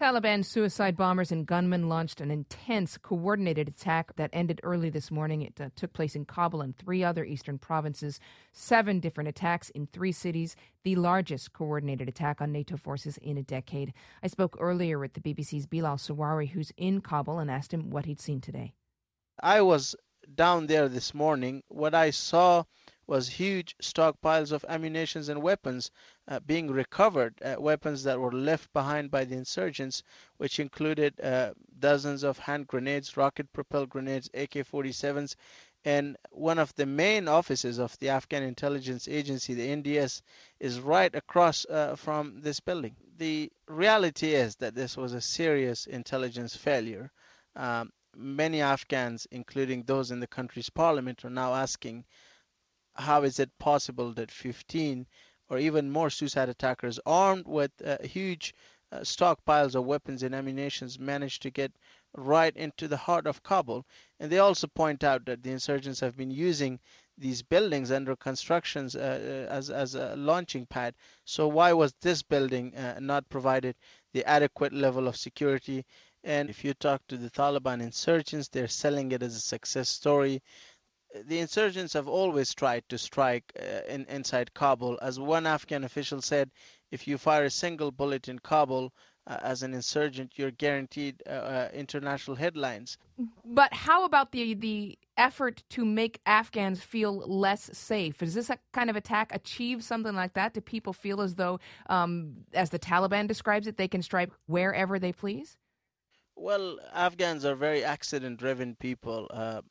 Taliban suicide bombers and gunmen launched an intense, coordinated attack that ended early this morning. It took place in Kabul and 3 other eastern provinces. 7 different attacks in 3 cities, the largest coordinated attack on NATO forces in a decade. I spoke earlier with the BBC's Bilal Sawari, who's in Kabul, and asked him what he'd seen today. I was down there this morning. What I saw was huge stockpiles of ammunition and weapons being recovered, weapons that were left behind by the insurgents, which included dozens of hand grenades, rocket-propelled grenades, AK-47s, and one of the main offices of the Afghan intelligence agency, the NDS, is right across from this building. The reality is that this was a serious intelligence failure. Many Afghans, including those in the country's parliament, are now asking, how is it possible that 15 or even more suicide attackers armed with huge stockpiles of weapons and ammunition managed to get right into the heart of Kabul? And they also point out that the insurgents have been using these buildings under constructions as a launching pad. So why was this building not provided the adequate level of security? And if you talk to the Taliban insurgents, they're selling it as a success story. The insurgents have always tried to strike inside Kabul. As one Afghan official said, if you fire a single bullet in Kabul as an insurgent, you're guaranteed international headlines. But how about the effort to make Afghans feel less safe? Does this kind of attack achieve something like that? Do people feel as though, as the Taliban describes it, they can strike wherever they please? Well, Afghans are very accident-driven people.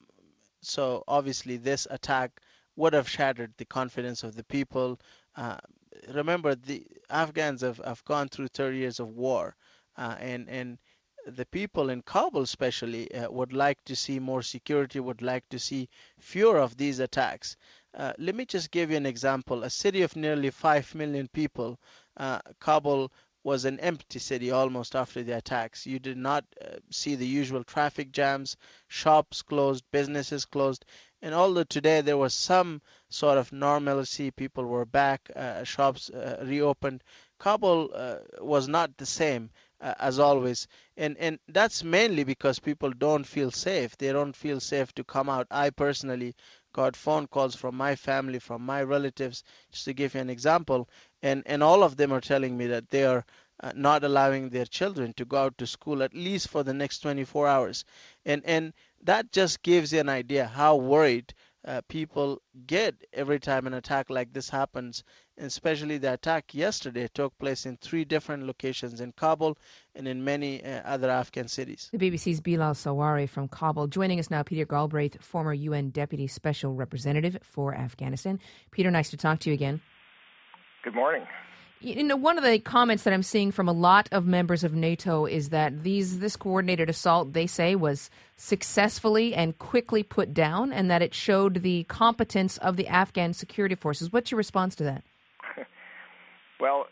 So obviously this attack would have shattered the confidence of the people. Remember, the Afghans have gone through 30 years of war, and the people in Kabul especially would like to see more security, would like to see fewer of these attacks. Let me just give you an example. A city of nearly 5 million people, Kabul was an empty city almost after the attacks. You did not see the usual traffic jams, shops closed, businesses closed. And although today there was some sort of normalcy, people were back, shops reopened, Kabul was not the same as always. And that's mainly because people don't feel safe. They don't feel safe to come out. I personally got phone calls from my family, from my relatives, just to give you an example, and all of them are telling me that they are not allowing their children to go out to school at least for the next 24 hours. And that just gives you an idea how worried people get every time an attack like this happens. And especially the attack yesterday took place in 3 different locations in Kabul and in many other Afghan cities. The BBC's Bilal Sawari from Kabul. Joining us now, Peter Galbraith, former UN Deputy Special Representative for Afghanistan. Peter, nice to talk to you again. Good morning. You know, one of the comments that I'm seeing from a lot of members of NATO is that this coordinated assault, they say, was successfully and quickly put down, and that it showed the competence of the Afghan security forces. What's your response to that? Well,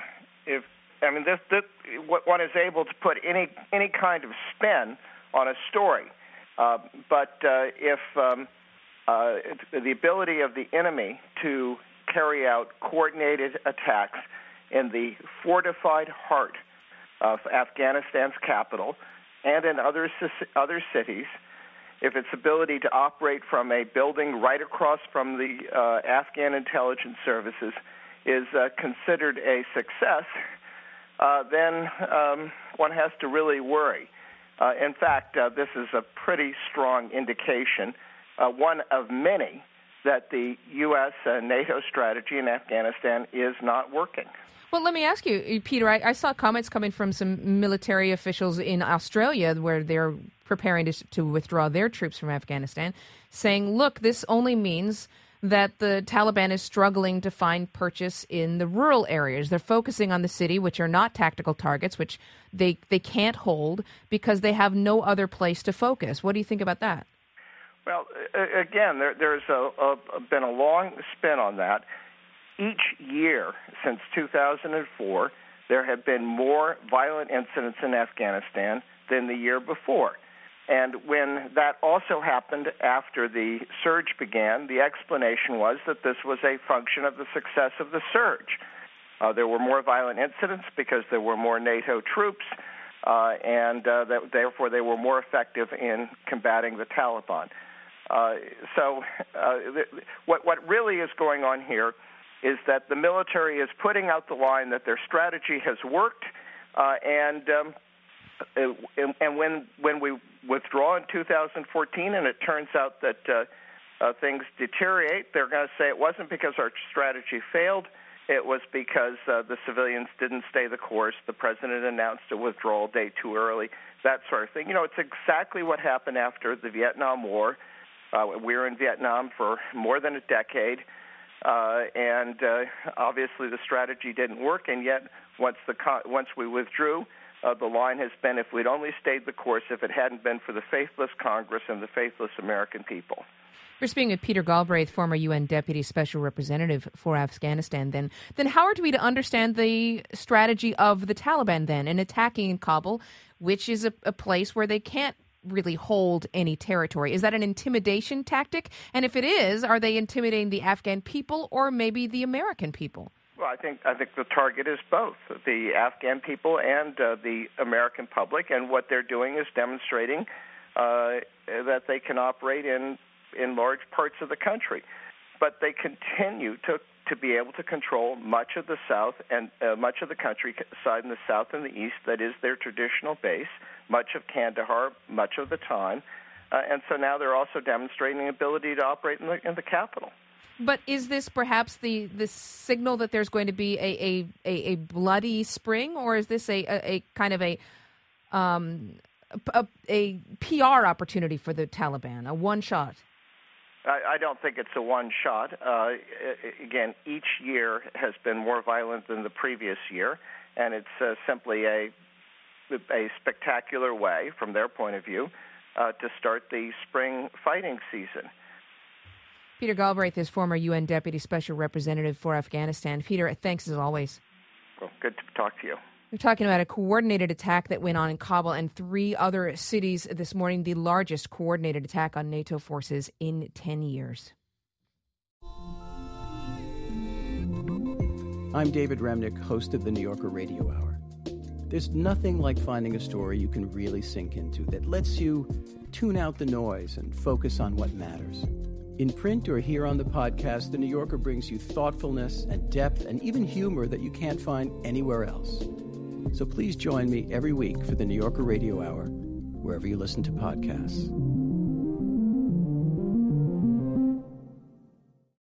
one is able to put any kind of spin on a story, but if the ability of the enemy to carry out coordinated attacks in the fortified heart of Afghanistan's capital and in other cities, if its ability to operate from a building right across from the Afghan intelligence services is considered a success, then one has to really worry. In fact, this is a pretty strong indication, one of many, that the U.S. NATO strategy in Afghanistan is not working. Well, let me ask you, Peter, I saw comments coming from some military officials in Australia where they're preparing to withdraw their troops from Afghanistan, saying, look, this only means that the Taliban is struggling to find purchase in the rural areas. They're focusing on the city, which are not tactical targets, which they can't hold because they have no other place to focus. What do you think about that? Well, again, there's been a long spin on that. Each year since 2004, there have been more violent incidents in Afghanistan than the year before. And when that also happened after the surge began, the explanation was that this was a function of the success of the surge. There were more violent incidents because there were more NATO troops. and therefore they were more effective in combating the Taliban. What really is going on here is that the military is putting out the line that their strategy has worked, and when we withdraw in 2014 and it turns out that things deteriorate, they're going to say it wasn't because our strategy failed, it was because the civilians didn't stay the course, the president announced a withdrawal date too early, that sort of thing. It's exactly what happened after the Vietnam War. We were in Vietnam for more than a decade, and obviously the strategy didn't work, and yet once we withdrew, the line has been, if we'd only stayed the course, if it hadn't been for the faithless Congress and the faithless American people. We're speaking with Peter Galbraith, former UN Deputy Special Representative for Afghanistan. Then how are we to understand the strategy of the Taliban then in attacking Kabul, which is a place where they can't really hold any territory? Is that an intimidation tactic? And if it is, are they intimidating the Afghan people or maybe the American people? Well, I think the target is both the Afghan people and the American public, and what they're doing is demonstrating that they can operate in large parts of the country. But they continue to be able to control much of the South and much of the countryside in the South and the East that is their traditional base, much of Kandahar, much of the time. And so now they're also demonstrating the ability to operate in the capital. But is this perhaps the signal that there's going to be a bloody spring, or is this a kind of a PR opportunity for the Taliban, a one shot? I don't think it's a one shot. Again, each year has been more violent than the previous year, and it's simply a spectacular way, from their point of view, to start the spring fighting season. Peter Galbraith is former UN Deputy Special Representative for Afghanistan. Peter, thanks as always. Well, good to talk to you. We're talking about a coordinated attack that went on in Kabul and 3 other cities this morning, the largest coordinated attack on NATO forces in 10 years. I'm David Remnick, host of the New Yorker Radio Hour. There's nothing like finding a story you can really sink into that lets you tune out the noise and focus on what matters. In print or here on the podcast, The New Yorker brings you thoughtfulness and depth and even humor that you can't find anywhere else. So please join me every week for The New Yorker Radio Hour, wherever you listen to podcasts.